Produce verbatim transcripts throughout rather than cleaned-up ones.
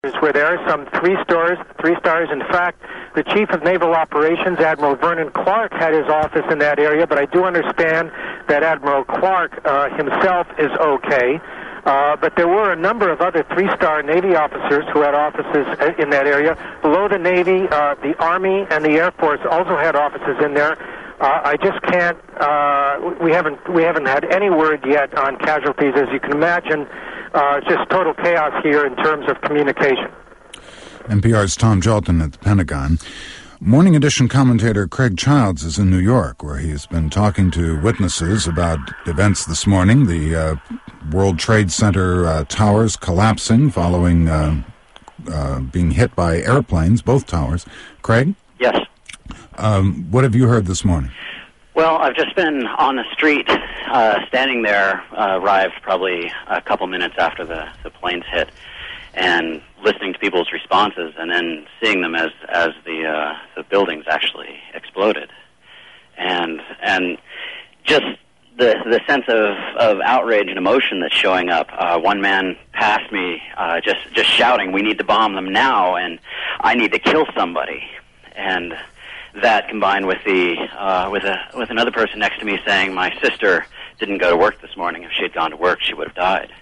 were there, some three stars, three stars. In fact, the Chief of Naval Operations, Admiral Vernon Clark, had his office in that area, but I do understand that Admiral Clark uh, himself is okay. Uh, but there were a number of other three-star Navy officers who had offices in that area. Below the Navy, uh, the Army and the Air Force also had offices in there. Uh, I just can't. Uh, we haven't. We haven't had any word yet on casualties. As you can imagine, uh, just total chaos here in terms of communication. N P R's Tom Jalton at the Pentagon. Morning Edition commentator Craig Childs is in New York, where he's been talking to witnesses about events this morning. The uh, World Trade Center uh, towers collapsing following uh, uh, being hit by airplanes, both towers. Craig? Yes. Um, what have you heard this morning? Well, I've just been on the street, uh, standing there, uh, arrived probably a couple minutes after the, the planes hit, and listening to people's responses, and then seeing them as as the uh, the buildings actually exploded, and and just the the sense of, of outrage and emotion that's showing up. Uh, one man passed me, uh, just just shouting, "We need to bomb them now," and "I need to kill somebody," and that combined with the uh, with a with another person next to me saying, "My sister didn't go to work this morning. If she had gone to work, she would have died."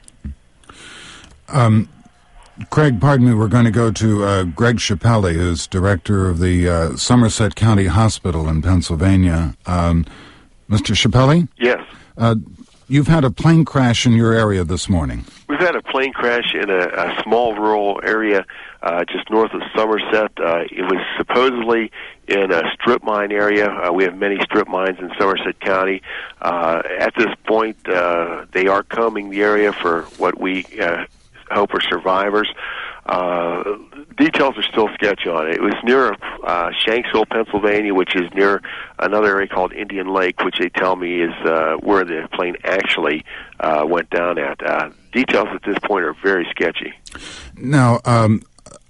Um. Craig, pardon me, we're going to go to uh, Greg Chappelli, who's director of the uh, Somerset County Hospital in Pennsylvania. Um, Mister Chappelli? Yes. Uh, you've had a plane crash in your area this morning. We've had a plane crash in a, a small rural area uh, just north of Somerset. Uh, it was supposedly in a strip mine area. Uh, we have many strip mines in Somerset County. Uh, at this point, uh, they are combing the area for what we uh, hope are survivors. Uh, details are still sketchy on it. It was near uh, Shanksville, Pennsylvania, which is near another area called Indian Lake, which they tell me is uh, where the plane actually uh, went down at. Uh, details at this point are very sketchy. Now, um,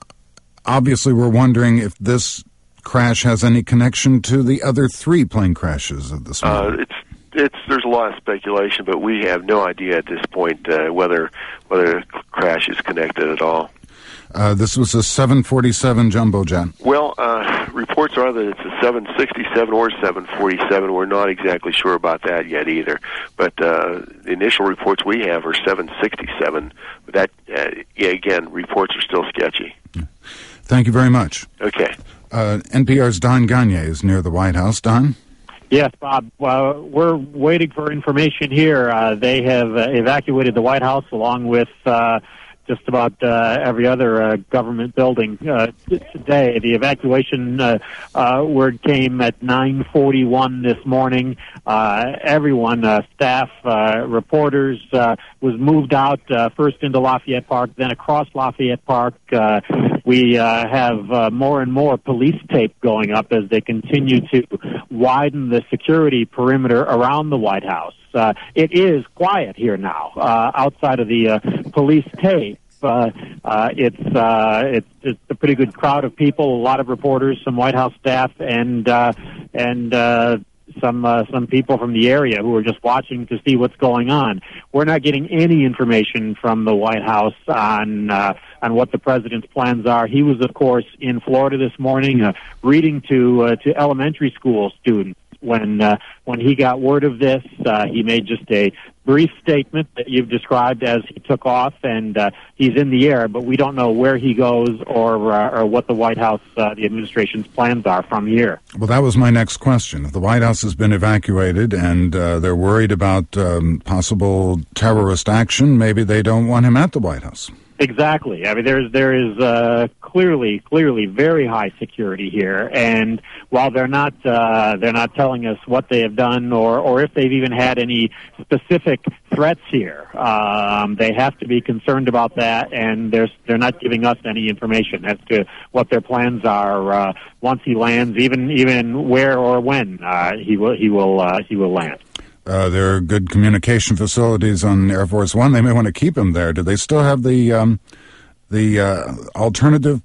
obviously we're wondering if this crash has any connection to the other three plane crashes of this morning. Uh, it's It's there's a lot of speculation, but we have no idea at this point uh, whether whether the crash is connected at all. Uh, this was a seven forty-seven jumbo jet. Well, uh, reports are that it's a seven sixty-seven or seven forty-seven. We're not exactly sure about that yet either. But uh, the initial reports we have are seven sixty-seven. But that, uh, yeah, again, reports are still sketchy. Thank you very much. Okay. Uh, N P R's Don Gagne is near the White House. Don? Yes, Bob. Uh, we're waiting for information here. Uh, they have uh, evacuated the White House along with uh, just about uh, every other uh, government building uh, today. The evacuation uh, uh, word came at nine forty-one this morning. Uh, everyone, uh, staff, uh, reporters, uh, was moved out uh, first into Lafayette Park, then across Lafayette Park. Uh, we uh, have uh, more and more police tape going up as they continue to widen the security perimeter around the White House. Uh, it is quiet here now, uh, outside of the uh, police tape. Uh, uh, it's, uh, it's it's a pretty good crowd of people, a lot of reporters, some White House staff, and uh, and uh, some uh, some people from the area who are just watching to see what's going on. We're not getting any information from the White House on uh, on what the president's plans are. He was, of course, in Florida this morning, uh, reading to uh, to elementary school students. When uh, when he got word of this, uh, he made just a brief statement that you've described as he took off, and uh, he's in the air, but we don't know where he goes or uh, or what the White House, uh, the administration's plans are from here. Well, that was my next question. If the White House has been evacuated and uh, they're worried about um, possible terrorist action, maybe they don't want him at the White House. Exactly. I mean, there's there is uh, clearly, clearly very high security here, and while they're not uh, they're not telling us what they have done or or if they've even had any specific threats here, um, they have to be concerned about that, and they're they're not giving us any information as to what their plans are uh, once he lands, even even where or when uh, he will he will uh, he will land. Uh, there are good communication facilities on Air Force One. They may want to keep him there. Do they still have the um, the uh, alternative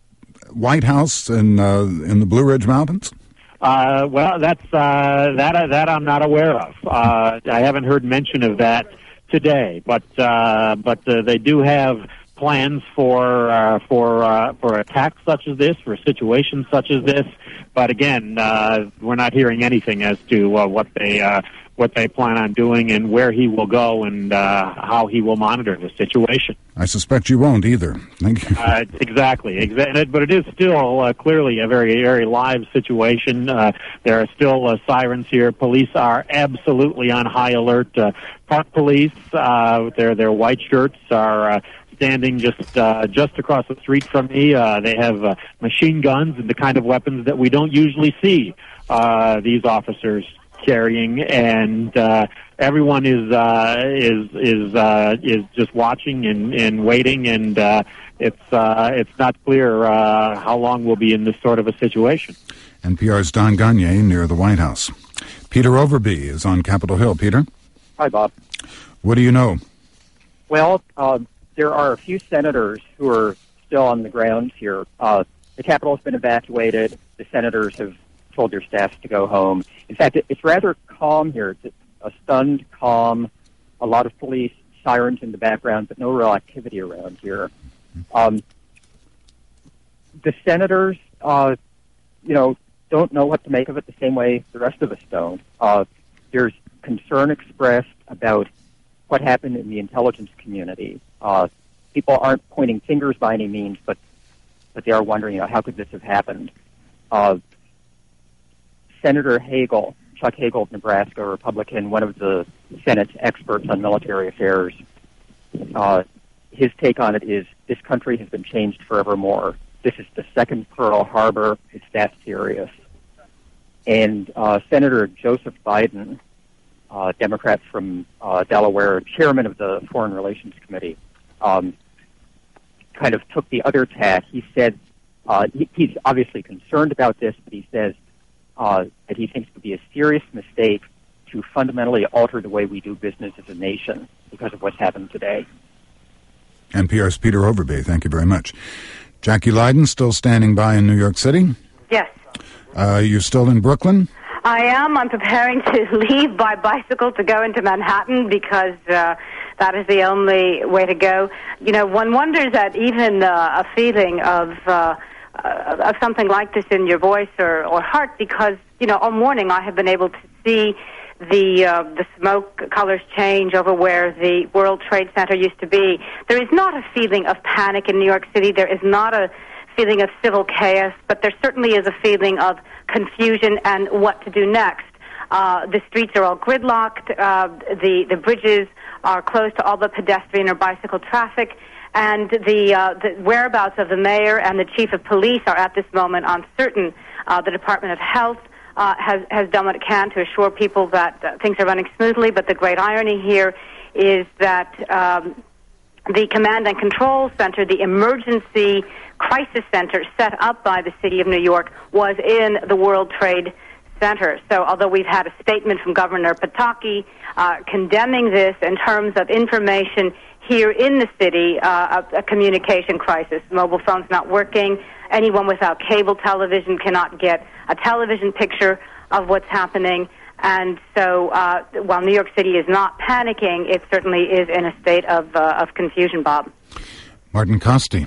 White House in uh, in the Blue Ridge Mountains? Uh, well, that's uh, that that I'm not aware of. Uh, I haven't heard mention of that today, but uh, but uh, they do have plans for uh, for uh, for attacks such as this, for situations such as this. But again, uh, we're not hearing anything as to uh, what they uh, what they plan on doing and where he will go and uh, how he will monitor the situation. I suspect you won't either. Thank you. Uh, exactly, exactly. But it is still uh, clearly a very, very live situation. Uh, there are still uh, sirens here. Police are absolutely on high alert. Uh, park police, uh, their their white shirts are uh, standing just uh, just across the street from me. Uh, they have uh, machine guns and the kind of weapons that we don't usually see uh, these officers carrying, and uh, everyone is uh, is is uh, is just watching and, and waiting, and uh, it's uh, it's not clear uh, how long we'll be in this sort of a situation. N P R's Don Gagné near the White House. Peter Overby is on Capitol Hill. Peter? Hi, Bob. What do you know? Well, uh, there are a few senators who are still on the ground here. Uh, the Capitol has been evacuated. The senators have told their staffs to go home. In fact, it, it's rather calm here. It's a stunned calm, a lot of police sirens in the background, but no real activity around here. Um, the senators, uh, you know, don't know what to make of it the same way the rest of us don't. Uh, there's concern expressed about what happened in the intelligence community. Uh, people aren't pointing fingers by any means, but but they are wondering, you know, how could this have happened? Uh, Senator Hagel, Chuck Hagel of Nebraska, a Republican, one of the Senate's experts on military affairs, uh, his take on it is this country has been changed forevermore. This is the second Pearl Harbor. It's that serious. And uh, Senator Joseph Biden, uh, Democrat from uh, Delaware, chairman of the Foreign Relations Committee, um, kind of took the other tack. He said uh, he, he's obviously concerned about this, but he says uh, that he thinks it would be a serious mistake to fundamentally alter the way we do business as a nation because of what's happened today. N P R's Peter Overby, thank you very much. Jackie Leiden still standing by in New York City? Yes. Uh, you're still in Brooklyn? I am. I'm preparing to leave by bicycle to go into Manhattan because uh, that is the only way to go. You know, one wonders at even uh, a feeling of uh, uh, of something like this in your voice or, or heart because, you know, all morning I have been able to see the uh, the smoke colors change over where the World Trade Center used to be. There is not a feeling of panic in New York City. There is not a feeling of civil chaos, but there certainly is a feeling of confusion and what to do next. Uh, the streets are all gridlocked. Uh, the the bridges are closed to all the pedestrian or bicycle traffic, and the, uh, the whereabouts of the mayor and the chief of police are at this moment uncertain. Uh, the Department of Health uh, has has done what it can to assure people that uh, things are running smoothly. But the great irony here is that um, the Command and Control Center, the emergency crisis center set up by the city of New York, was in the World Trade Center. So although we've had a statement from Governor Pataki uh, condemning this in terms of information here in the city, uh, a, a communication crisis, mobile phones not working, anyone without cable television cannot get a television picture of what's happening. And so uh, while New York City is not panicking, it certainly is in a state of, uh, of confusion, Bob. Martin Costi.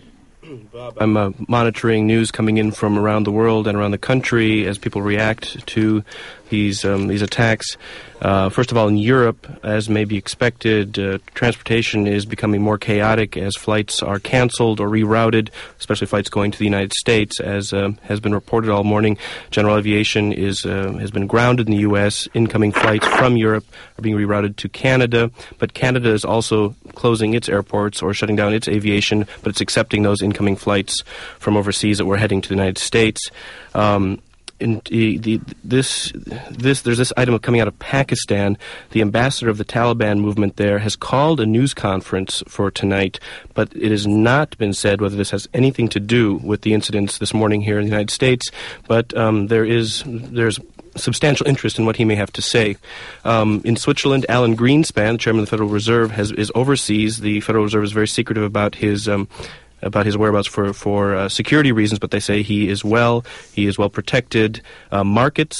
Bob, I'm uh, monitoring news coming in from around the world and around the country as people react to these um, these attacks. Uh, first of all, in Europe, as may be expected, uh, transportation is becoming more chaotic as flights are canceled or rerouted, especially flights going to the United States, as uh, has been reported all morning. General aviation is uh, has been grounded in the U S Incoming flights from Europe are being rerouted to Canada, but Canada is also closing its airports or shutting down its aviation, but it's accepting those incoming flights from overseas that were heading to the United States. Um, In the, the, this, this, there's this item coming out of Pakistan. The ambassador of the Taliban movement there has called a news conference for tonight, but it has not been said whether this has anything to do with the incidents this morning here in the United States. But um, there is there's substantial interest in what he may have to say. Um, in Switzerland, Alan Greenspan, the chairman of the Federal Reserve, has is overseas. The Federal Reserve is very secretive about his. Um, about his whereabouts for, for uh, security reasons, but they say he is well, he is well protected. Uh, markets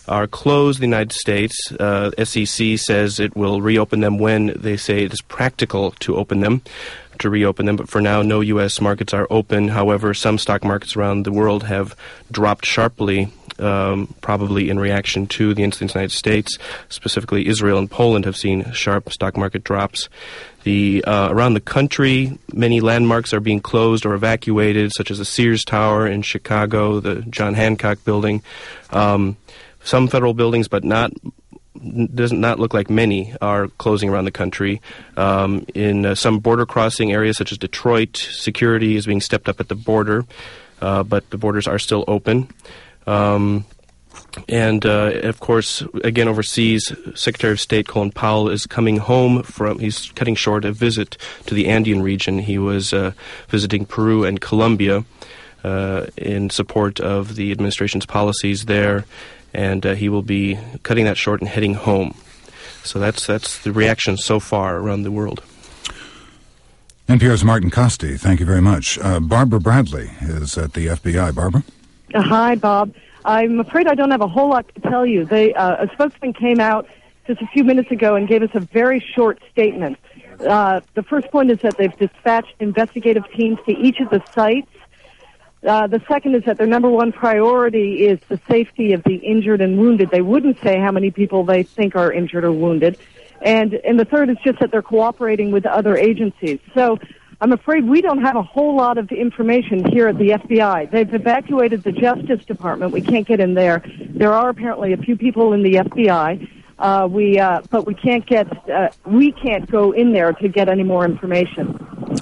are closed in the United States. Uh, S E C says it will reopen them when they say it is practical to open them, to reopen them. But for now, no U S markets are open. However, some stock markets around the world have dropped sharply, um, probably in reaction to the incidents in the United States. Specifically, Israel and Poland have seen sharp stock market drops. The uh, around the country, many landmarks are being closed or evacuated, such as the Sears Tower in Chicago, the John Hancock Building. Um, some federal buildings, but not does not look like many, are closing around the country. Um, in uh, some border crossing areas, such as Detroit, security is being stepped up at the border, uh, but the borders are still open. Um, And, uh, of course, again, overseas, Secretary of State Colin Powell is coming home from, he's cutting short a visit to the Andean region. He was uh, visiting Peru and Colombia uh, in support of the administration's policies there, and uh, he will be cutting that short and heading home. So that's that's the reaction so far around the world. N P R's Martin Costi, thank you very much. Uh, Barbara Bradley is at the F B I. Barbara? Uh, hi, Bob. I'm afraid I don't have a whole lot to tell you. They, uh, a spokesman came out just a few minutes ago and gave us a very short statement. Uh, the first point is that they've dispatched investigative teams to each of the sites. Uh, the second is that their number one priority is the safety of the injured and wounded. They wouldn't say how many people they think are injured or wounded. And, and the third is just that they're cooperating with other agencies. So I'm afraid we don't have a whole lot of information here at the F B I. They've evacuated the Justice Department. We can't get in there. There are apparently a few people in the F B I, uh, we, uh, but we can't get, uh, we can't go in there to get any more information.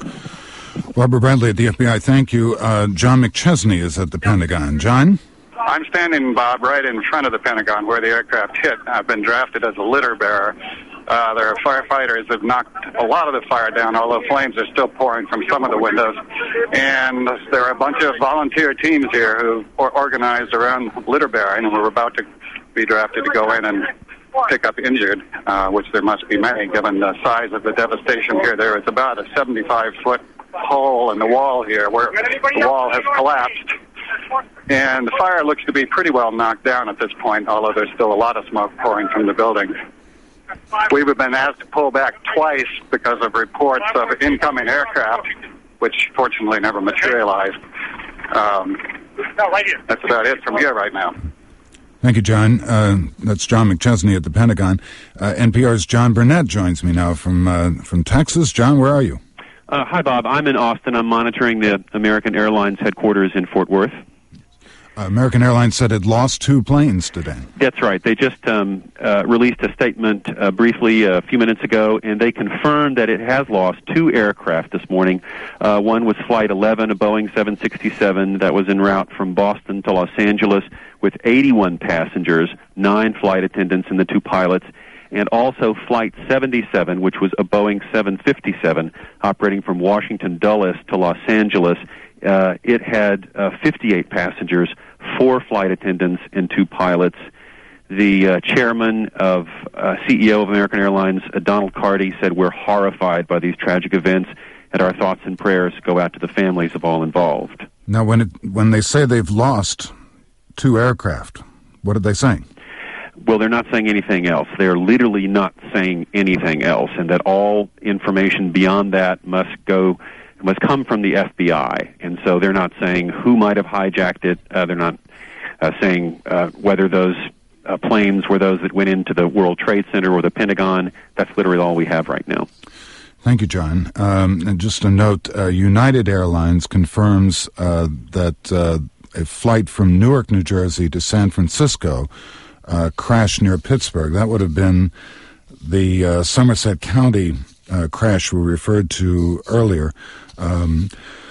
Barbara Bradley at the F B I, thank you. Uh, John McChesney is at the Pentagon. John? I'm standing, Bob, right in front of the Pentagon where the aircraft hit. I've been drafted as a litter bearer. Uh, there are firefighters that knocked a lot of the fire down, although flames are still pouring from some of the windows. And there are a bunch of volunteer teams here who are organized around litter bearing, and we're about to be drafted to go in and pick up injured, uh, which there must be many, given the size of the devastation here. There is about a seventy-five foot hole in the wall here where the wall has collapsed. And the fire looks to be pretty well knocked down at this point, although there's still a lot of smoke pouring from the building. We've been asked to pull back twice because of reports of incoming aircraft, which fortunately never materialized. Um, that's about it from here right now. Thank you, John. Uh, that's John McChesney at the Pentagon. Uh, N P R's John Burnett joins me now from uh, from Texas. John, where are you? Uh, hi, Bob. I'm in Austin. I'm monitoring the American Airlines headquarters in Fort Worth. Uh, American Airlines said it lost two planes today. That's right. They just um, uh, released a statement uh, briefly a few minutes ago, and they confirmed that it has lost two aircraft this morning. Uh, one was Flight eleven, a Boeing seven sixty-seven that was en route from Boston to Los Angeles with eighty-one passengers, nine flight attendants, and the two pilots. And also Flight seventy-seven, which was a Boeing seven fifty-seven operating from Washington Dulles to Los Angeles. Uh, it had uh, fifty-eight passengers, four flight attendants, and two pilots. The uh, chairman of uh, C E O of American Airlines, uh, Donald Carty, said, "We're horrified by these tragic events, and our thoughts and prayers go out to the families of all involved." Now, when it, when they say they've lost two aircraft, what are they saying? Well, they're not saying anything else. They're literally not saying anything else, and that all information beyond that must go, must come from the F B I. And so they're not saying who might have hijacked it. Uh, they're not uh, saying uh, whether those uh, planes were those that went into the World Trade Center or the Pentagon. That's literally all we have right now. Thank you, John. Um, and just a note, uh, United Airlines confirms uh, that uh, a flight from Newark, New Jersey to San Francisco Uh, crash near Pittsburgh. That would have been the uh, Somerset County uh, crash we referred to earlier. Um,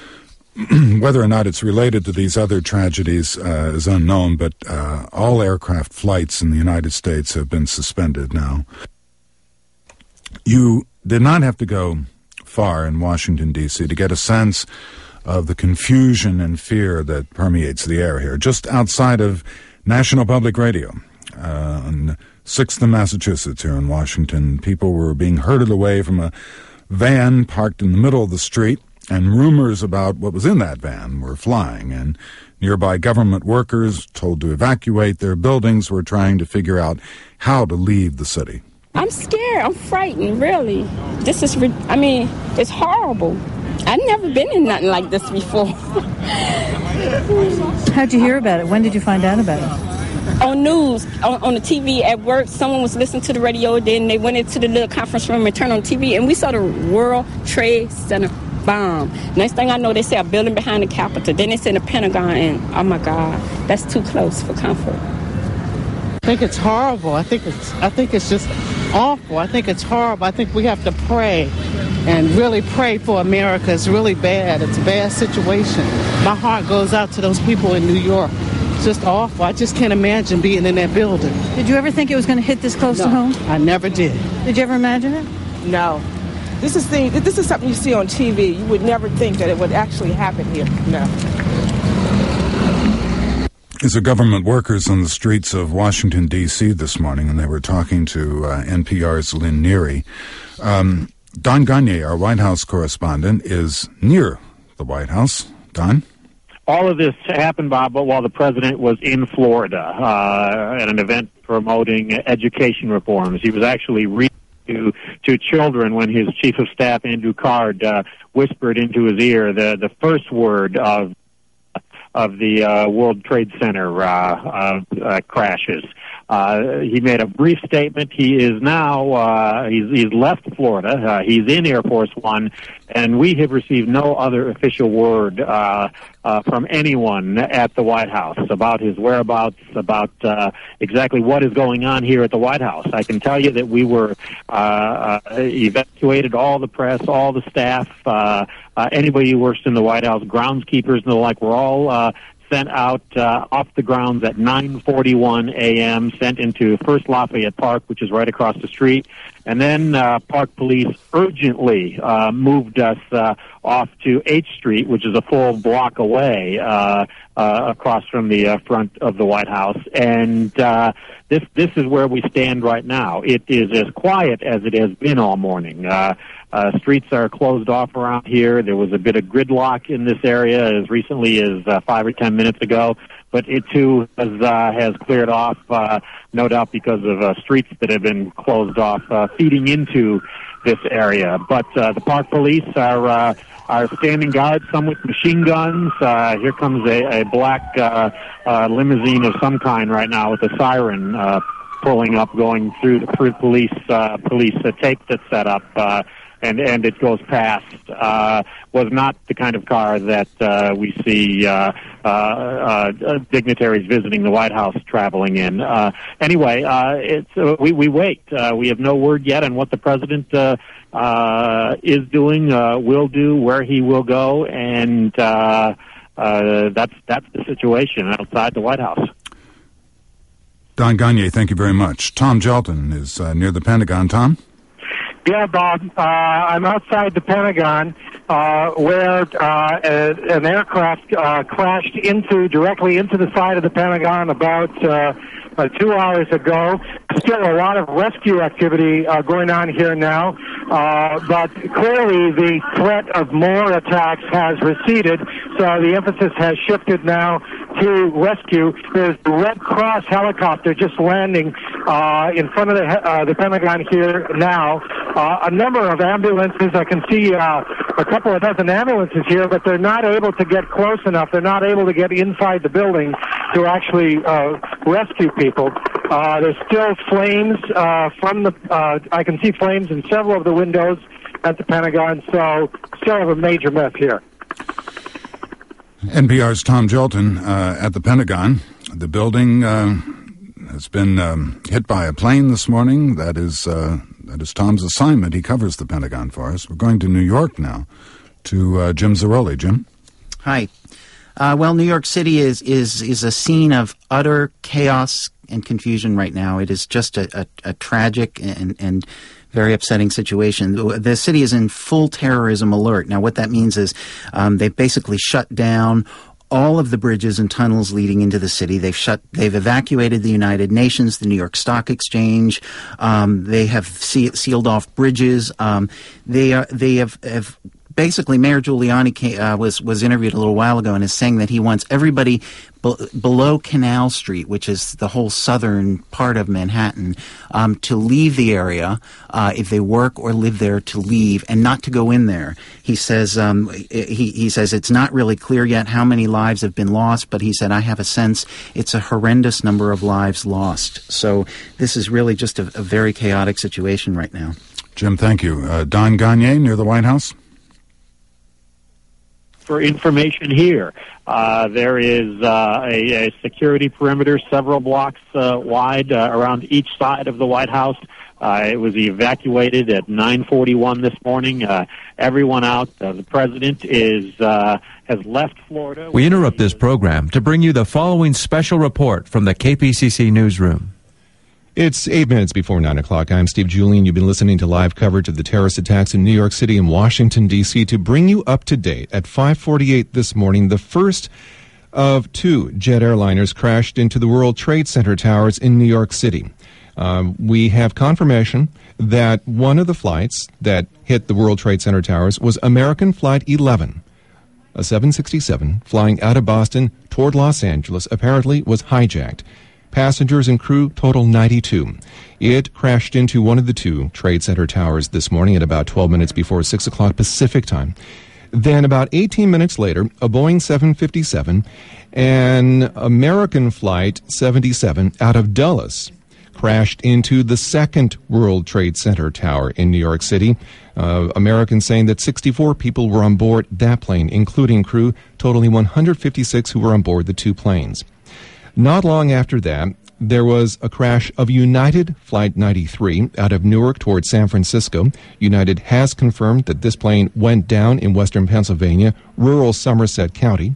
whether or not it's related to these other tragedies uh, is unknown, but uh, all aircraft flights in the United States have been suspended now. You did not have to go far in Washington, D C to get a sense of the confusion and fear that permeates the air here. Just outside of National Public Radio, Uh, on sixth and Massachusetts here in Washington, people were being herded away from a van parked in the middle of the street. and rumors about what was in that van were flying, and nearby government workers told to evacuate their buildings were trying to figure out how to leave the city. I'm scared. I'm frightened, really. This is, re- I mean, it's horrible. I've never been in nothing like this before. How'd you hear about it? When did you find out about it? On news, on, on the T V at work. Someone was listening to the radio, then they went into the little conference room and turned on T V, and we saw the World Trade Center bomb. Next thing I know, they say a building behind the Capitol. Then they say the Pentagon, and oh my God, that's too close for comfort. I think it's horrible. I think it's I think it's just awful. I think it's horrible. I think we have to pray and really pray for America. It's really bad. It's a bad situation. My heart goes out to those people in New York. It's just awful. I just can't imagine being in that building. Did you ever think it was going to hit this close no, to home? I never did. Did you ever imagine it? No. This is thing. This is something you see on T V. You would never think that it would actually happen here. No. These are government workers on the streets of Washington, D C this morning, and they were talking to uh, N P R's Lynn Neary. Um, Don Gagné, our White House correspondent, is near the White House. Don? All of this happened, Bob, while the president was in Florida uh, at an event promoting education reforms. He was actually reading to, to children when his chief of staff, Andrew Card, uh, whispered into his ear the, the first word of of the uh, World Trade Center uh, uh, uh, crashes. Uh, he made a brief statement. He is now, uh, he's, he's left Florida. Uh, he's in Air Force One, and we have received no other official word uh, uh, from anyone at the White House about his whereabouts, about uh, exactly what is going on here at the White House. I can tell you that we were uh, uh, evacuated, all the press, all the staff, uh, uh, anybody who works in the White House, groundskeepers and the like, we're all uh, sent out uh, off the grounds at nine forty-one a.m., sent into First Lafayette Park, which is right across the street. And then uh, Park Police urgently uh, moved us uh, off to H Street, which is a full block away uh, uh, across from the uh, front of the White House. And uh, this this is where we stand right now. It is as quiet as it has been all morning. Uh, Uh, streets are closed off around here. There was a bit of gridlock in this area as recently as uh, five or ten minutes ago, but it too has, uh, has cleared off, uh, no doubt because of uh, streets that have been closed off, uh, feeding into this area. But uh, the Park Police are uh, are standing guard, some with machine guns. Uh, here comes a, a black uh, uh, limousine of some kind right now with a siren uh, pulling up, going through the through police uh, police uh, tape that's set up. Uh, And, and it goes past, uh, was not the kind of car that uh, we see uh, uh, uh, dignitaries visiting the White House traveling in. Uh, anyway, uh, it's, uh, we, we wait. Uh, we have no word yet on what the president uh, uh, is doing, uh, will do, where he will go, and uh, uh, that's, that's the situation outside the White House. Don Gagné, thank you very much. Tom Gjelten is uh, near the Pentagon. Tom? Yeah, Bob. Uh, I'm outside the Pentagon, uh, where uh, a, an aircraft uh, crashed into directly into the side of the Pentagon about uh, uh, two hours ago. Still a lot of rescue activity uh, going on here now, uh, but clearly the threat of more attacks has receded, so the emphasis has shifted now to rescue. There's the Red Cross helicopter just landing uh, in front of the, uh, the Pentagon here now. Uh, a number of ambulances. I can see uh, a couple of dozen ambulances here, but they're not able to get close enough. They're not able to get inside the building to actually uh, rescue people. Uh, there's still flames uh, from the, uh, I can see flames in several of the windows at the Pentagon, so still have a major mess here. N P R's Tom Gjelten uh, at the Pentagon. The building uh, has been um, hit by a plane this morning. That is uh, that is Tom's assignment. He covers the Pentagon for us. We're going to New York now to uh, Jim Zarroli. Jim? Hi. Uh, well, New York City is, is, is a scene of utter chaos and confusion right now. It is just a, a, a tragic and, and very upsetting situation. The city is in full terrorism alert. Now, what that means is um, they've basically shut down all of the bridges and tunnels leading into the city. They've shut, they've evacuated the United Nations, the New York Stock Exchange. Um, they have se- sealed off bridges. Um, they are, they have, have basically, Mayor Giuliani came, uh, was was interviewed a little while ago and is saying that he wants everybody be- below Canal Street, which is the whole southern part of Manhattan, um, to leave the area uh, if they work or live there, to leave and not to go in there. He says um, he he says it's not really clear yet how many lives have been lost, but he said, I have a sense it's a horrendous number of lives lost. So this is really just a, a very chaotic situation right now. Jim, thank you. Uh, Don Gagne near the White House. For information here, uh, there is uh, a, a security perimeter several blocks uh, wide uh, around each side of the White House. Uh, it was evacuated at nine forty-one this morning. Uh, everyone out. Uh, the president is uh, has left Florida. We interrupt this program to bring you the following special report from the K P C C newsroom. It's eight minutes before nine o'clock. I'm Steve Julian. You've been listening to live coverage of the terrorist attacks in New York City and Washington, D C To bring you up to date, at five forty-eight this morning, the first of two jet airliners crashed into the World Trade Center towers in New York City. Um, we have confirmation that one of the flights that hit the World Trade Center towers was American Flight eleven. A seven sixty-seven flying out of Boston toward Los Angeles apparently was hijacked. Passengers and crew total ninety-two. It crashed into one of the two Trade Center towers this morning at about twelve minutes before six o'clock Pacific time. Then about eighteen minutes later, a Boeing seven fifty-seven and American Flight seventy-seven out of Dulles crashed into the second World Trade Center tower in New York City. Uh, Americans saying that sixty-four people were on board that plane, including crew, totaling one hundred fifty-six who were on board the two planes. Not long after that, there was a crash of United Flight ninety-three out of Newark towards San Francisco. United has confirmed that this plane went down in western Pennsylvania, rural Somerset County.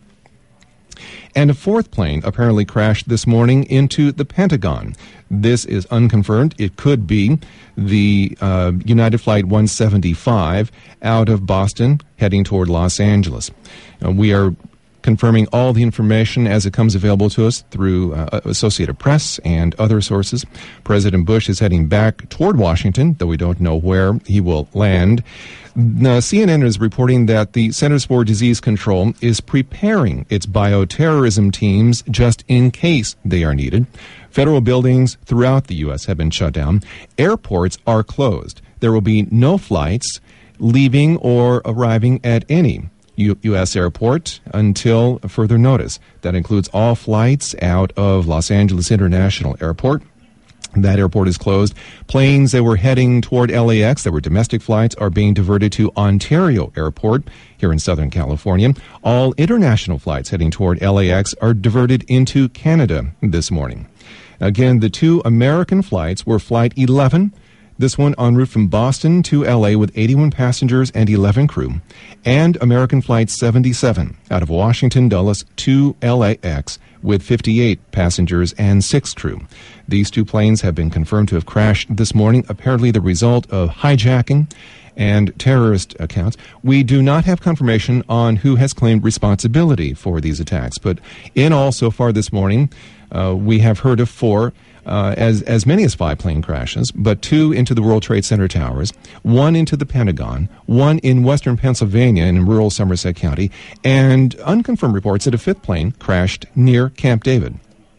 And a fourth plane apparently crashed this morning into the Pentagon. This is unconfirmed. It could be the uh, United Flight one seventy-five out of Boston heading toward Los Angeles. Uh, we are confirming all the information as it comes available to us through uh, Associated Press and other sources. President Bush is heading back toward Washington, though we don't know where he will land. Now, C N N is reporting that the Centers for Disease Control is preparing its bioterrorism teams just in case they are needed. Federal buildings throughout the U S have been shut down. Airports are closed. There will be no flights leaving or arriving at any U- U.S. airport until further notice. That includes all flights out of Los Angeles International Airport. That airport is closed. Planes that were heading toward L A X, that were domestic flights, are being diverted to Ontario Airport here in Southern California. All international flights heading toward L A X are diverted into Canada this morning. Again, the two American flights were Flight eleven, this one en route from Boston to L A with eighty-one passengers and eleven crew, and American Flight seventy-seven out of Washington Dulles to L A X with fifty-eight passengers and six crew. These two planes have been confirmed to have crashed this morning, apparently the result of hijacking and terrorist accounts. We do not have confirmation on who has claimed responsibility for these attacks, but in all so far this morning, uh, we have heard of four. Uh, as as many as five plane crashes, but two into the World Trade Center towers, one into the Pentagon, one in western Pennsylvania and in rural Somerset County, and unconfirmed reports that a fifth plane crashed near Camp David.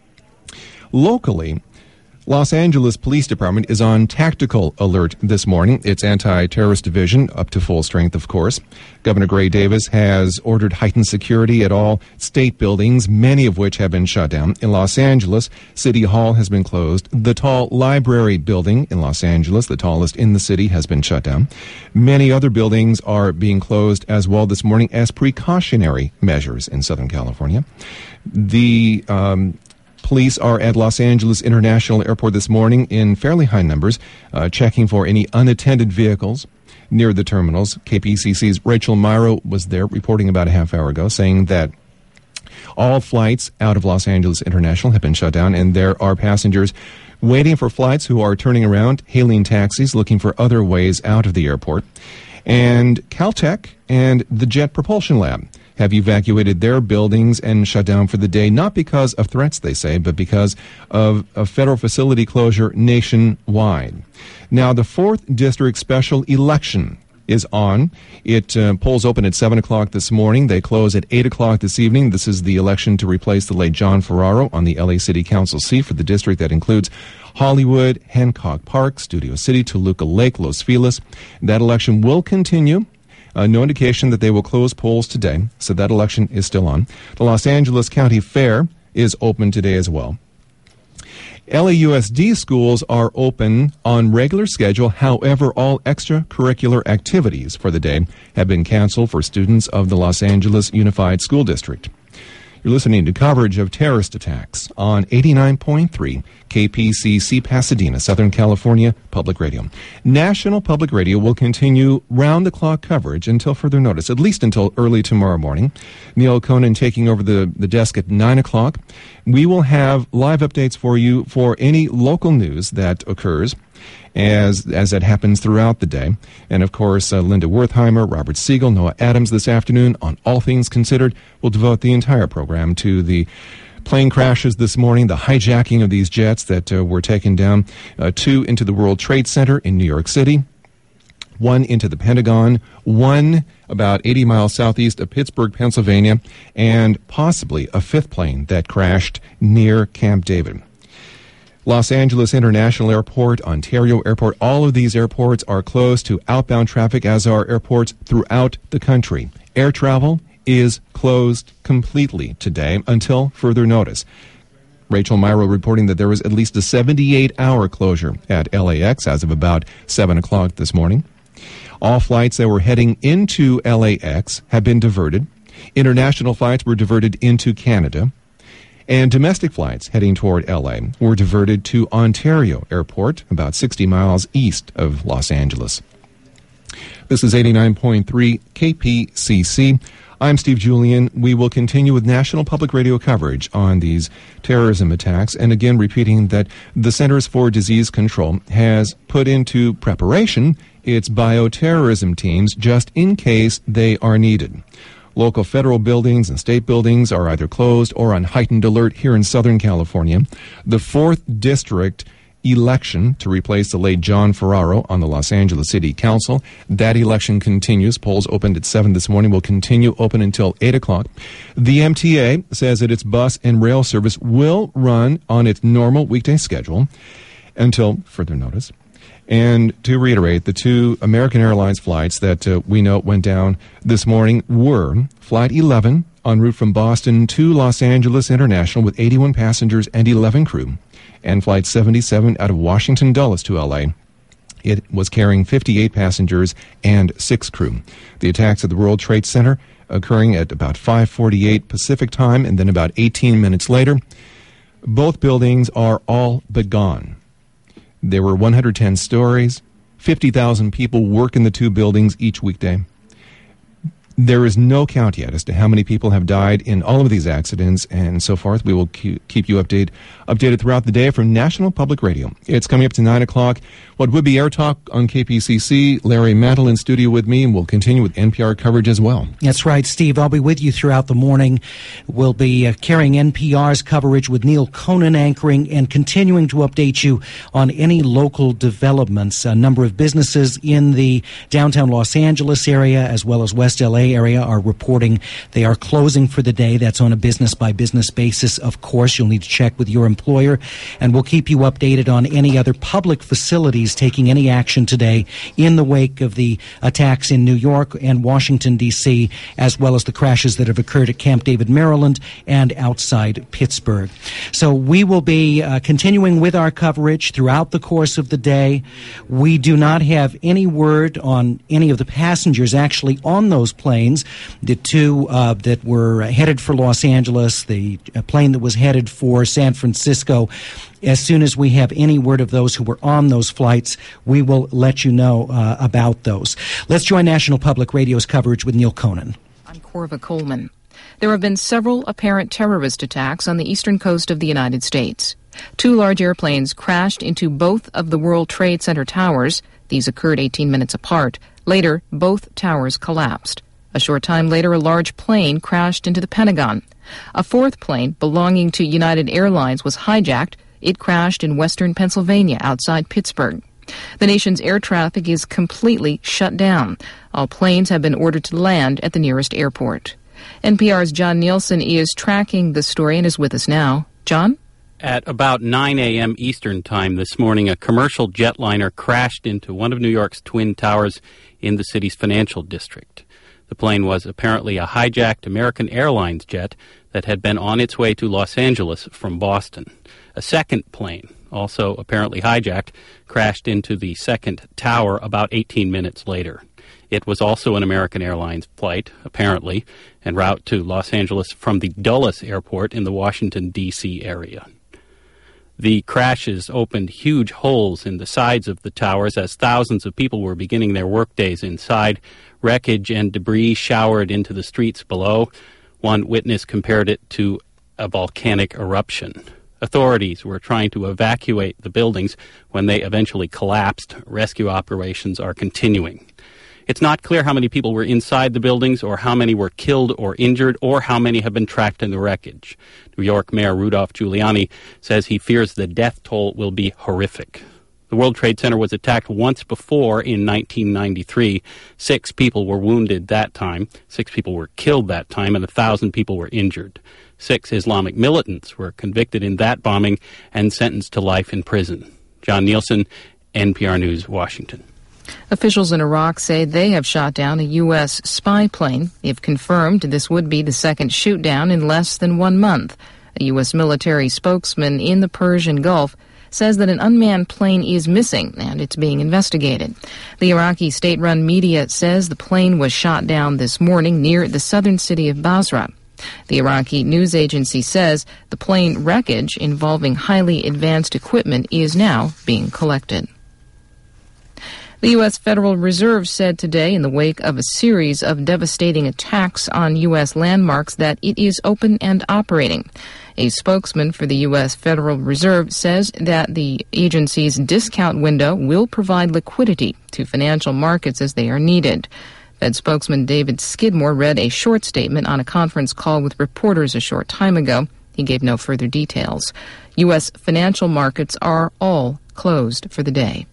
Locally, Los Angeles Police Department is on tactical alert this morning. Its anti-terrorist division, up to full strength, of course. Governor Gray Davis has ordered heightened security at all state buildings, many of which have been shut down. In Los Angeles, City Hall has been closed. The tall library building in Los Angeles, the tallest in the city, has been shut down. Many other buildings are being closed as well this morning as precautionary measures in Southern California. The um, Police are at Los Angeles International Airport this morning in fairly high numbers, uh, checking for any unattended vehicles near the terminals. K P C C's Rachel Myro was there reporting about a half hour ago, saying that all flights out of Los Angeles International have been shut down, and there are passengers waiting for flights who are turning around, hailing taxis, looking for other ways out of the airport. And Caltech and the Jet Propulsion Lab have evacuated their buildings and shut down for the day, not because of threats, they say, but because of a federal facility closure nationwide. Now, the fourth District special election is on. It uh, polls open at seven o'clock this morning. They close at eight o'clock this evening. This is the election to replace the late John Ferraro on the L A City Council seat for the district that includes Hollywood, Hancock Park, Studio City, Toluca Lake, Los Feliz. That election will continue. Uh, no indication that they will close polls today, so that election is still on. The Los Angeles County Fair is open today as well. L A U S D schools are open on regular schedule. However, all extracurricular activities for the day have been canceled for students of the Los Angeles Unified School District. You're listening to coverage of terrorist attacks on eighty-nine point three K P C C Pasadena, Southern California Public Radio. National Public Radio will continue round-the-clock coverage until further notice, at least until early tomorrow morning. Neil Conan taking over the, the desk at nine o'clock. We will have live updates for you for any local news that occurs as as that happens throughout the day. And, of course, uh, Linda Wertheimer, Robert Siegel, Noah Adams this afternoon on All Things Considered will devote the entire program to the plane crashes this morning, the hijacking of these jets that uh, were taken down, uh, two into the World Trade Center in New York City, one into the Pentagon, one about eighty miles southeast of Pittsburgh, Pennsylvania, and possibly a fifth plane that crashed near Camp David. Los Angeles International Airport, Ontario Airport, all of these airports are closed to outbound traffic, as are airports throughout the country. Air travel is closed completely today until further notice. Rachel Myro reporting that there was at least a seventy-eight hour closure at L A X as of about seven o'clock this morning. All flights that were heading into L A X have been diverted. International flights were diverted into Canada. And domestic flights heading toward L A were diverted to Ontario Airport, about sixty miles east of Los Angeles. This is eighty-nine point three K P C C. I'm Steve Julian. We will continue with National Public Radio coverage on these terrorism attacks. And again, repeating that the Centers for Disease Control has put into preparation its bioterrorism teams just in case they are needed. Local federal buildings and state buildings are either closed or on heightened alert here in Southern California. The fourth District election to replace the late John Ferraro on the Los Angeles City Council. That election continues. Polls opened at seven this morning will continue open until eight o'clock. The M T A says that its bus and rail service will run on its normal weekday schedule until further notice. And to reiterate, the two American Airlines flights that uh, we know went down this morning were Flight eleven en route from Boston to Los Angeles International with eighty-one passengers and eleven crew, and Flight seventy-seven out of Washington Dulles to L A. It was carrying fifty-eight passengers and six crew. The attacks at the World Trade Center occurring at about five forty-eight Pacific time, and then about eighteen minutes later. Both buildings are all but gone. There were one hundred ten stories. fifty thousand people work in the two buildings each weekday. There is no count yet as to how many people have died in all of these accidents and so forth. We will keep you update, updated throughout the day from National Public Radio. It's coming up to nine o'clock. What would be Air Talk on K P C C. Larry Mantle in studio with me, and we'll continue with N P R coverage as well. That's right, Steve. I'll be with you throughout the morning. We'll be uh, carrying N P R's coverage with Neil Conan anchoring and continuing to update you on any local developments. A number of businesses in the downtown Los Angeles area as well as West L A area are reporting they are closing for the day. That's on a business-by-business basis, of course. You'll need to check with your employer, and we'll keep you updated on any other public facilities taking any action today in the wake of the attacks in New York and Washington, D C, as well as the crashes that have occurred at Camp David, Maryland, and outside Pittsburgh. So we will be uh, continuing with our coverage throughout the course of the day. We do not have any word on any of the passengers actually on those planes. The two uh, that were headed for Los Angeles, the plane that was headed for San Francisco. As soon as we have any word of those who were on those flights, we will let you know uh, about those. Let's join National Public Radio's coverage with Neil Conan. I'm Corva Coleman. There have been several apparent terrorist attacks on the eastern coast of the United States. Two large airplanes crashed into both of the World Trade Center towers. These occurred eighteen minutes apart. Later, both towers collapsed. A short time later, a large plane crashed into the Pentagon. A fourth plane belonging to United Airlines was hijacked. It crashed in western Pennsylvania outside Pittsburgh. The nation's air traffic is completely shut down. All planes have been ordered to land at the nearest airport. N P R's John Nielsen is tracking the story and is with us now. John? At about nine a.m. Eastern Time this morning, a commercial jetliner crashed into one of New York's twin towers in the city's financial district. The plane was apparently a hijacked American Airlines jet that had been on its way to Los Angeles from Boston. A second plane, also apparently hijacked, crashed into the second tower about eighteen minutes later. It was also an American Airlines flight, apparently, en route to Los Angeles from the Dulles Airport in the Washington, D C area. The crashes opened huge holes in the sides of the towers as thousands of people were beginning their workdays inside. Wreckage and debris showered into the streets below. One witness compared it to a volcanic eruption. Authorities were trying to evacuate the buildings when they eventually collapsed. Rescue operations are continuing. It's not clear how many people were inside the buildings or how many were killed or injured or how many have been trapped in the wreckage. New York Mayor Rudolph Giuliani says he fears the death toll will be horrific. The World Trade Center was attacked once before in nineteen ninety-three. Six people were wounded that time. Six people were killed that time, and a thousand people were injured. Six Islamic militants were convicted in that bombing and sentenced to life in prison. John Nielsen, N P R News, Washington. Officials in Iraq say they have shot down a U S spy plane. If confirmed, this would be the second shoot-down in less than one month. A U S military spokesman in the Persian Gulf says that an unmanned plane is missing and it's being investigated. The Iraqi state-run media says the plane was shot down this morning near the southern city of Basra. The Iraqi news agency says the plane wreckage involving highly advanced equipment is now being collected. The U S Federal Reserve said today, in the wake of a series of devastating attacks on U S landmarks, that it is open and operating. A spokesman for the U S Federal Reserve says that the agency's discount window will provide liquidity to financial markets as they are needed. Fed spokesman David Skidmore read a short statement on a conference call with reporters a short time ago. He gave no further details. U S financial markets are all closed for the day.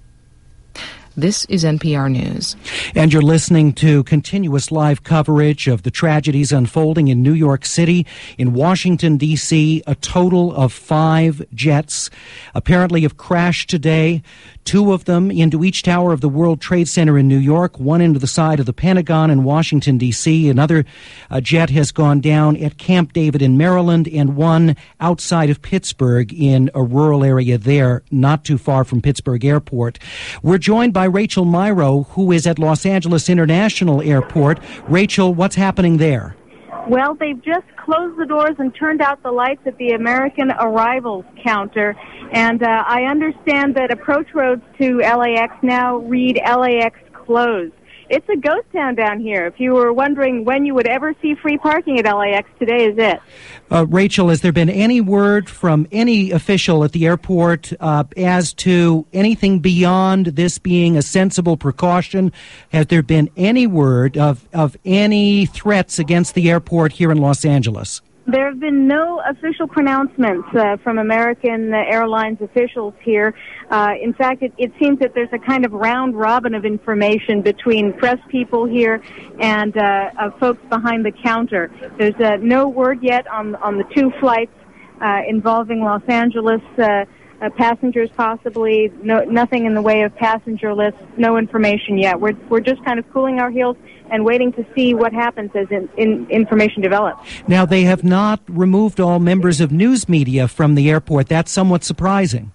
This is N P R News. And you're listening to continuous live coverage of the tragedies unfolding in New York City. In Washington, D C, a total of five jets apparently have crashed today. Two of them into each tower of the World Trade Center in New York, one into the side of the Pentagon in Washington, D C. Another uh, jet has gone down at Camp David in Maryland, and one outside of Pittsburgh in a rural area there, not too far from Pittsburgh Airport. We're joined by Rachel Myrow, who is at Los Angeles International Airport. Rachel, what's happening there? Well, they've just closed the doors and turned out the lights at the American arrivals counter. And uh, I understand that approach roads to L A X now read L A X closed. It's a ghost town down here. If you were wondering when you would ever see free parking at L A X, today is it. Uh, Rachel, has there been any word from any official at the airport uh, as to anything beyond this being a sensible precaution? Has there been any word of, of any threats against the airport here in Los Angeles? There have been no official pronouncements uh, from American Airlines officials here. Uh, in fact, it, it seems that there's a kind of round robin of information between press people here and uh, uh, folks behind the counter. There's uh, no word yet on on the two flights uh, involving Los Angeles uh, uh, passengers, possibly. No, nothing in the way of passenger lists. No information yet. We're we're just kind of cooling our heels and waiting to see what happens as in, in information develops. Now, they have not removed all members of news media from the airport. That's somewhat surprising.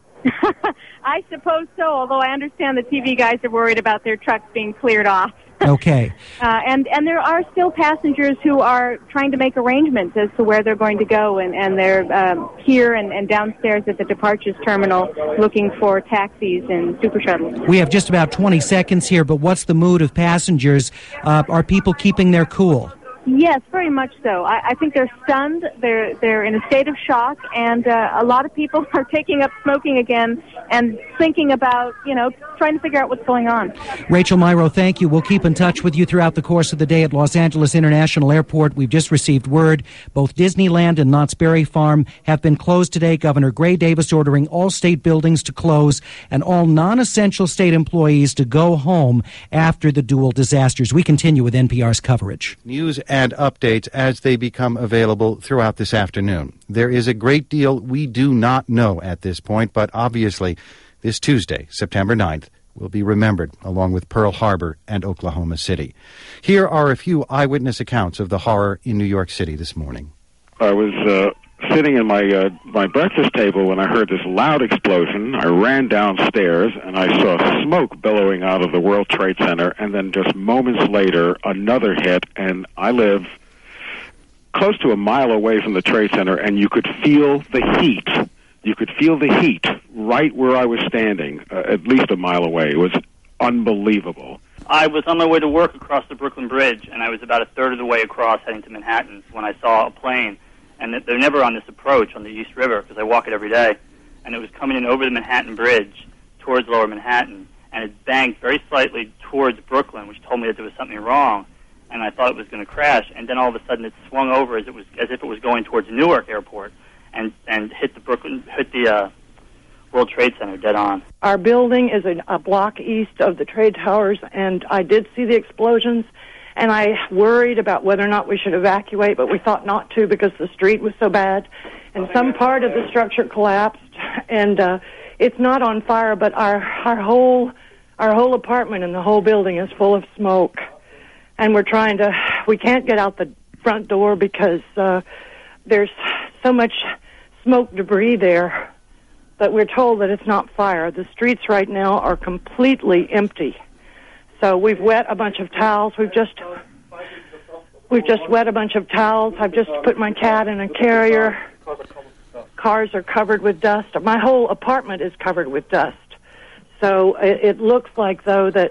I suppose so, although I understand the T V guys are worried about their trucks being cleared off. Okay. Uh, and, and there are still passengers who are trying to make arrangements as to where they're going to go, and, and they're um, here and, and downstairs at the departures terminal looking for taxis and super shuttles. We have just about twenty seconds here, but what's the mood of passengers? Uh, are people keeping their cool? Yes, very much so. I, I think they're stunned. They're they're in a state of shock, and uh, a lot of people are taking up smoking again and thinking about, you know, trying to figure out what's going on. Rachel Myrow, thank you. We'll keep in touch with you throughout the course of the day at Los Angeles International Airport. We've just received word both Disneyland and Knott's Berry Farm have been closed today. Governor Gray Davis ordering all state buildings to close and all non-essential state employees to go home after the dual disasters. We continue with N P R's coverage. News and updates as they become available throughout this afternoon. There is a great deal we do not know at this point, but obviously this Tuesday, September ninth, will be remembered along with Pearl Harbor and Oklahoma City. Here are a few eyewitness accounts of the horror in New York City this morning. I was uh, sitting in my uh, my breakfast table when I heard this loud explosion. I ran downstairs and I saw smoke billowing out of the World Trade Center, and then just moments later, another hit, and I live close to a mile away from the Trade Center, and you could feel the heat. You could feel the heat right where I was standing, uh, at least a mile away. It was unbelievable. I was on my way to work across the Brooklyn Bridge, and I was about a third of the way across heading to Manhattan when I saw a plane. And they're never on this approach on the East River because I walk it every day. And it was coming in over the Manhattan Bridge towards Lower Manhattan, and it banked very slightly towards Brooklyn, which told me that there was something wrong. And I thought it was going to crash. And then all of a sudden, it swung over as it was as if it was going towards Newark Airport, and and hit the Brooklyn hit the uh, World Trade Center dead on. Our building is a, a block east of the trade towers, and I did see the explosions. And I worried about whether or not we should evacuate, but we thought not to because the street was so bad. And some part of the structure collapsed, and uh, it's not on fire, but our our whole our whole apartment and the whole building is full of smoke. And we're trying to, we can't get out the front door because uh, there's so much smoke debris there that we're told that it's not fire. The streets right now are completely empty. So we've wet a bunch of towels. We've just we've just wet a bunch of towels. I've just put my cat in a carrier. Cars are covered with dust. My whole apartment is covered with dust. So it, it looks like, though, that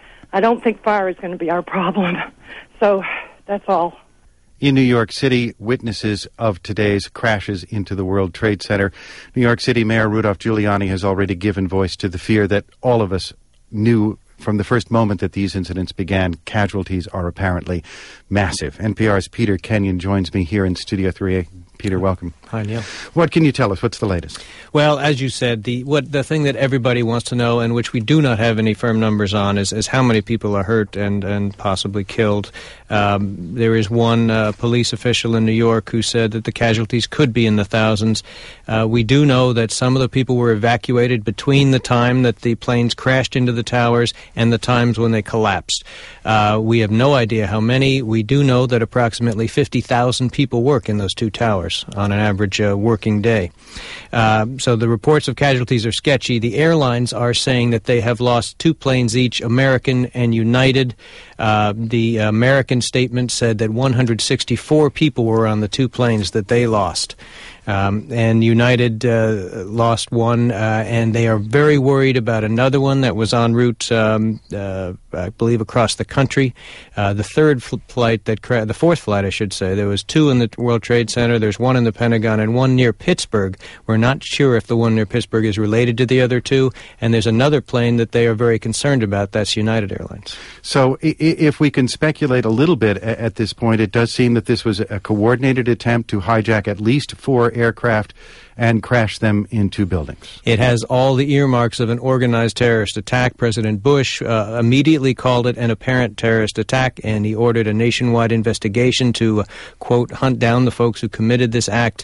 I don't think fire is going to be our problem. So that's all. In New York City, witnesses of today's crashes into the World Trade Center. New York City Mayor Rudolph Giuliani has already given voice to the fear that all of us knew from the first moment that these incidents began. Casualties are apparently massive. N P R's Peter Kenyon joins me here in Studio three A. Peter, welcome. Hi, Neil. What can you tell us? What's the latest? Well, as you said, the what the thing that everybody wants to know, and which we do not have any firm numbers on, is, is how many people are hurt and, and possibly killed. Um, there is one uh, police official in New York who said that the casualties could be in the thousands. Uh, we do know that some of the people were evacuated between the time that the planes crashed into the towers and the times when they collapsed. Uh, we have no idea how many. We do know that approximately fifty thousand people work in those two towers on an average uh, working day. Uh, so the reports of casualties are sketchy. The airlines are saying that they have lost two planes each, American and United. Uh, the American statement said that one hundred sixty-four people were on the two planes that they lost. Um, and United uh, lost one, uh, and they are very worried about another one that was en route, um, uh, I believe, across the country. Uh, the third fl- flight that cra- the fourth flight, I should say, there was two in the World Trade Center. There's one in the Pentagon and one near Pittsburgh. We're not sure if the one near Pittsburgh is related to the other two. And there's another plane that they are very concerned about. That's United Airlines. So, I- if we can speculate a little bit a- at this point, it does seem that this was a coordinated attempt to hijack at least four aircraft and crash them into buildings. It has all the earmarks of an organized terrorist attack. President Bush uh, immediately called it an apparent terrorist attack, and he ordered a nationwide investigation to, uh, quote, hunt down the folks who committed this act.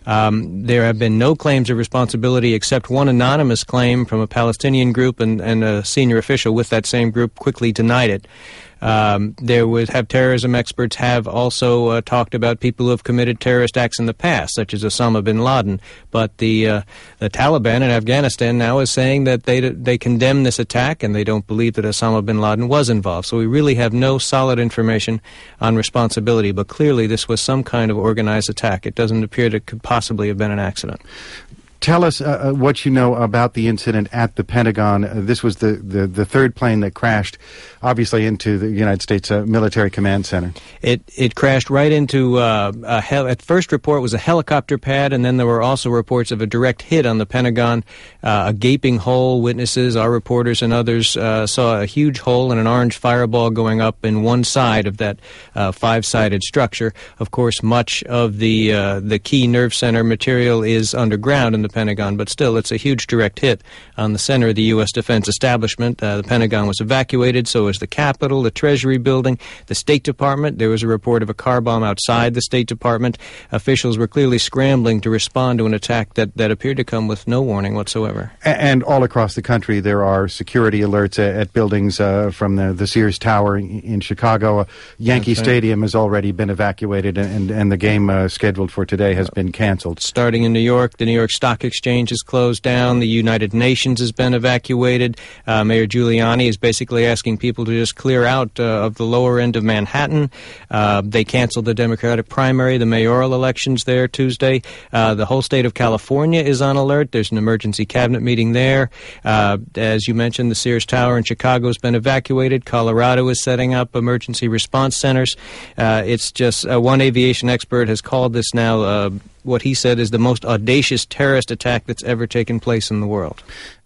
Um, there have been no claims of responsibility except one anonymous claim from a Palestinian group, and, and a senior official with that same group quickly denied it. Um, there would have terrorism experts have also uh, talked about people who have committed terrorist acts in the past, such as Osama bin Laden. But the uh, the Taliban in Afghanistan now is saying that they they condemn this attack and they don't believe that Osama bin Laden was involved. So we really have no solid information on responsibility. But clearly, this was some kind of organized attack. It doesn't appear that it could possibly have been an accident. Tell us uh, what you know about the incident at the Pentagon. Uh, this was the, the, the third plane that crashed, obviously, into the United States uh, Military Command Center. It it crashed right into uh, a hel- at first report was a helicopter pad, and then there were also reports of a direct hit on the Pentagon, uh, a gaping hole. Witnesses, our reporters and others uh, saw a huge hole and an orange fireball going up in one side of that uh, five-sided structure. Of course, much of the uh, the key nerve center material is underground in the Pentagon, but still, it's a huge direct hit on the center of the U S defense establishment. Uh, the Pentagon was evacuated, so was the Capitol, the Treasury building, the State Department. There was a report of a car bomb outside the State Department. Officials were clearly scrambling to respond to an attack that, that appeared to come with no warning whatsoever. And all across the country, there are security alerts at, at buildings uh, from the, the Sears Tower in, in Chicago. Uh, Yankee That's right. Stadium has already been evacuated, and, and the game uh, scheduled for today has been canceled. Starting in New York, the New York Stock Exchange is closed down. The United Nations has been evacuated. Uh, Mayor Giuliani is basically asking people to just clear out uh, of the lower end of Manhattan. Uh, they canceled the Democratic primary, the mayoral elections there Tuesday. Uh, the whole state of California is on alert. There's an emergency cabinet meeting there. Uh, as you mentioned, the Sears Tower in Chicago has been evacuated. Colorado is setting up emergency response centers. Uh, it's just uh, one aviation expert has called this now uh, what he said is the most audacious terrorist attack that's ever taken place in the world.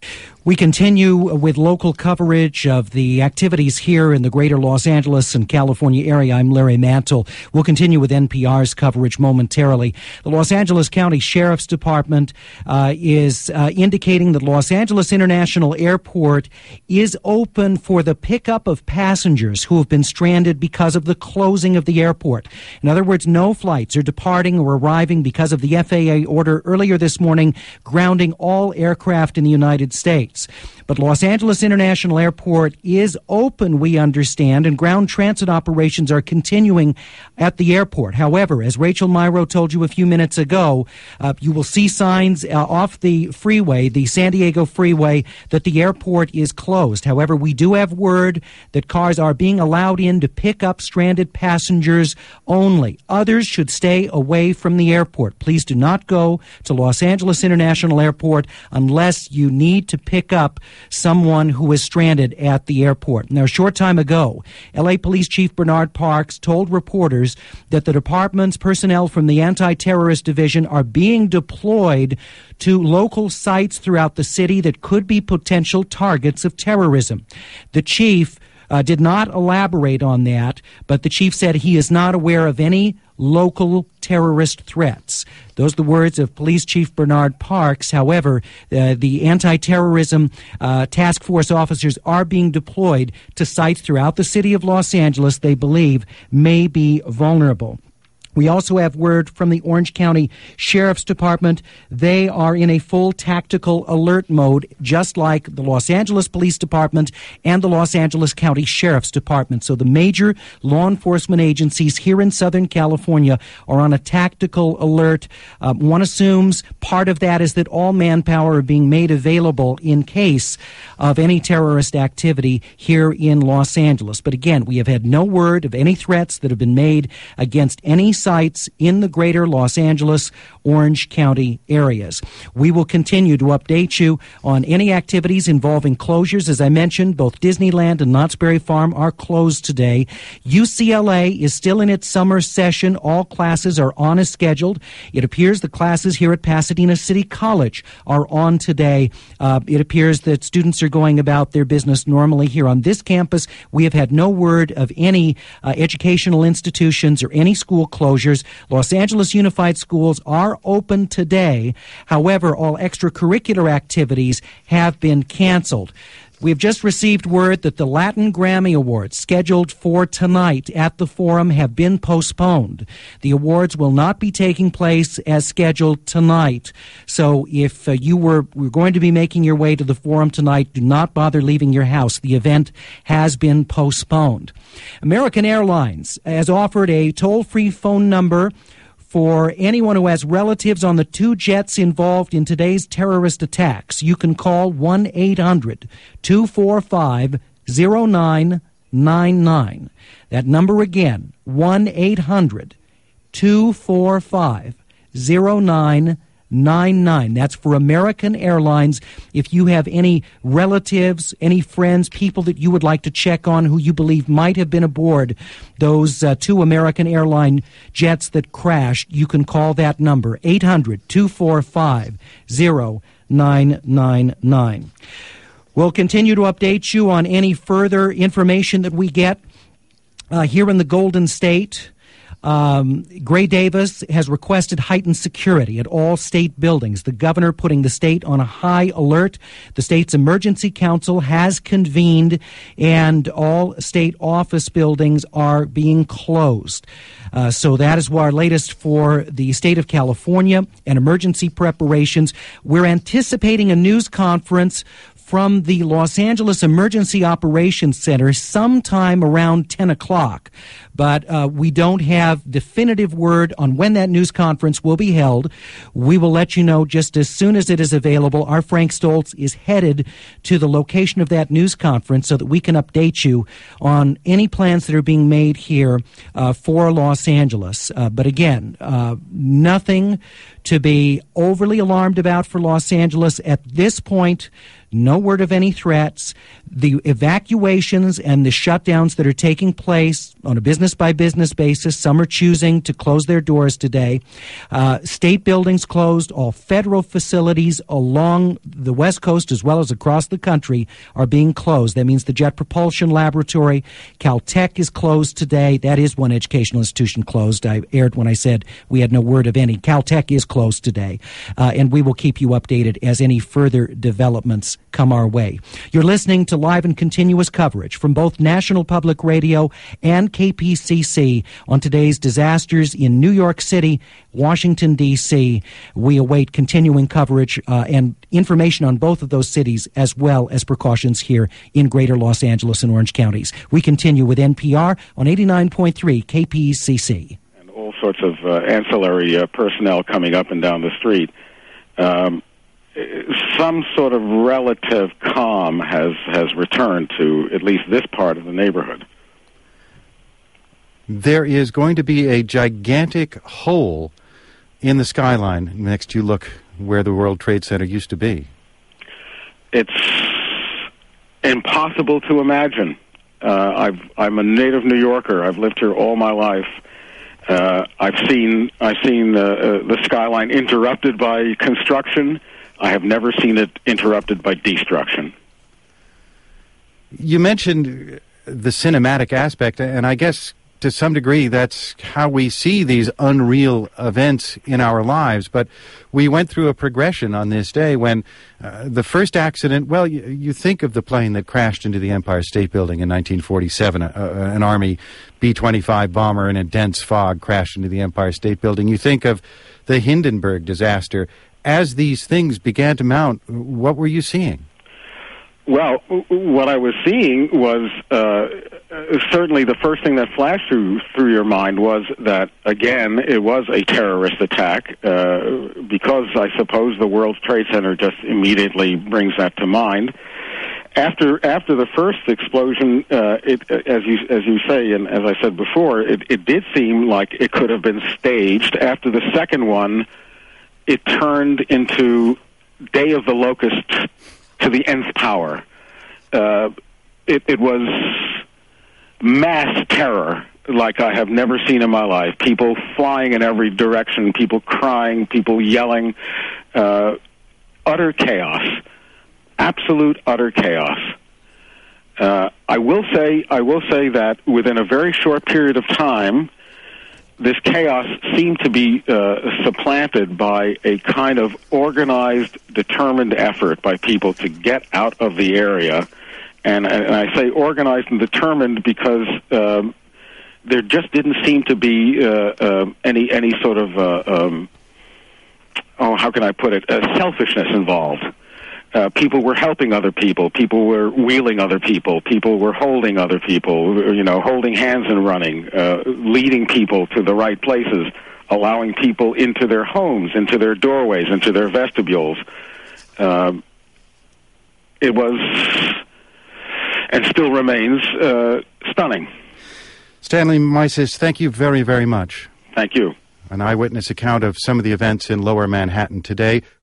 We continue with local coverage of the activities here in the greater Los Angeles and California area. I'm Larry Mantle. We'll continue with N P R's coverage momentarily. The Los Angeles County Sheriff's Department uh, is uh, indicating that Los Angeles International Airport is open for the pickup of passengers who have been stranded because of the closing of the airport. In other words, no flights are departing or arriving because of the F A A order earlier this morning grounding all aircraft in the United States. But Los Angeles International Airport is open, we understand, and ground transit operations are continuing at the airport. However, as Rachel Myrow told you a few minutes ago, uh, you will see signs uh, off the freeway, the San Diego freeway, that the airport is closed. However, we do have word that cars are being allowed in to pick up stranded passengers only. Others should stay away from the airport. Please do not go to Los Angeles International Airport unless you need to pick up someone who is stranded at the airport. Now, a short time ago, L A Police Chief Bernard Parks told reporters that the department's personnel from the Anti-Terrorist Division are being deployed to local sites throughout the city that could be potential targets of terrorism. The chief Uh, did not elaborate on that, but the chief said he is not aware of any local terrorist threats. Those are the words of Police Chief Bernard Parks. However, uh, the anti-terrorism uh, task force officers are being deployed to sites throughout the city of Los Angeles they believe may be vulnerable. We also have word from the Orange County Sheriff's Department. They are in a full tactical alert mode, just like the Los Angeles Police Department and the Los Angeles County Sheriff's Department. So the major law enforcement agencies here in Southern California are on a tactical alert. Um, one assumes part of that is that all manpower are being made available in case of any terrorist activity here in Los Angeles. But again, we have had no word of any threats that have been made against any sites in the greater Los Angeles, Orange County areas. We will continue to update you on any activities involving closures. As I mentioned, both Disneyland and Knott's Berry Farm are closed today. U C L A is still in its summer session. All classes are on as scheduled. It appears the classes here at Pasadena City College are on today. Uh, it appears that students are going about their business normally here on this campus. We have had no word of any uh, educational institutions or any school closures. Los Angeles Unified Schools are open today. However, all extracurricular activities have been canceled. We have just received word that the Latin Grammy Awards scheduled for tonight at the Forum have been postponed. The awards will not be taking place as scheduled tonight. So if uh, you were, were going to be making your way to the Forum tonight, do not bother leaving your house. The event has been postponed. American Airlines has offered a toll-free phone number for anyone who has relatives on the two jets involved in today's terrorist attacks. You can call one eight hundred two four five zero nine nine nine. That number again, one eight hundred two four five zero nine nine nine. That's for American Airlines. If you have any relatives, any friends, people that you would like to check on who you believe might have been aboard those uh, two American airline jets that crashed, you can call that number, eight hundred, two four five, zero nine nine nine. We'll continue to update you on any further information that we get uh, here in the Golden State. Um, Gray Davis has requested heightened security at all state buildings. The governor putting the state on a high alert. The state's emergency council has convened, and all state office buildings are being closed. Uh, so that is our latest for the state of California and emergency preparations. We're anticipating a news conference from the Los Angeles Emergency Operations Center sometime around ten o'clock. But uh, we don't have definitive word on when that news conference will be held. We will let you know just as soon as it is available. Our Frank Stoltz is headed to the location of that news conference so that we can update you on any plans that are being made here uh, for Los Angeles. Uh, but again, uh, nothing to be overly alarmed about for Los Angeles at this point. No word of any threats. The evacuations and the shutdowns that are taking place on a business-by-business basis, some are choosing to close their doors today. Uh, state buildings closed. All federal facilities along the West Coast as well as across the country are being closed. That means the Jet Propulsion Laboratory, Caltech is closed today. That is one educational institution closed. I aired when I said we had no word of any. Caltech is closed today. Uh, and we will keep you updated as any further developments come our way. You're listening to live and continuous coverage from both National Public Radio and K P C C on today's disasters in New York City, Washington, D C We await continuing coverage uh, and information on both of those cities as well as precautions here in greater Los Angeles and Orange counties. We continue with N P R on eighty-nine point three K P C C. And all sorts of uh, ancillary uh, personnel coming up and down the street. Um, Some sort of relative calm has, has returned to at least this part of the neighborhood. There is going to be a gigantic hole in the skyline next you look where the World Trade Center used to be. It's impossible to imagine. Uh, I've, I'm a native New Yorker. I've lived here all my life. Uh, I've seen I've seen uh, uh, the skyline interrupted by construction. I have never seen it interrupted by destruction. You mentioned the cinematic aspect, and I guess to some degree that's how we see these unreal events in our lives. But we went through a progression on this day when uh, the first accident, well, you, you think of the plane that crashed into the Empire State Building in nineteen forty-seven, uh, an Army B twenty-five bomber in a dense fog crashed into the Empire State Building. You think of the Hindenburg disaster. As these things began to mount, what were you seeing? Well, what I was seeing was uh, certainly the first thing that flashed through through your mind was that, again, it was a terrorist attack, uh, because I suppose the World Trade Center just immediately brings that to mind. After after the first explosion, uh, it, as you as you say, and as I said before, it, it did seem like it could have been staged. After the second one, it turned into Day of the Locust to the nth power. Uh, it, it was mass terror like I have never seen in my life. People flying in every direction, people crying, people yelling, uh, utter chaos, absolute utter chaos. Uh, I will say, I will say that within a very short period of time, this chaos seemed to be uh, supplanted by a kind of organized, determined effort by people to get out of the area. And, and I say organized and determined because um, there just didn't seem to be uh, uh, any any sort of, uh, um, oh, how can I put it, uh, selfishness involved. Uh, people were helping other people. People were wheeling other people. People were holding other people, you know, holding hands and running, uh, leading people to the right places, allowing people into their homes, into their doorways, into their vestibules. Uh, it was, and still remains, uh, stunning. Stanley Misas, thank you very, very much. Thank you. an eyewitness account of some of the events in Lower Manhattan today.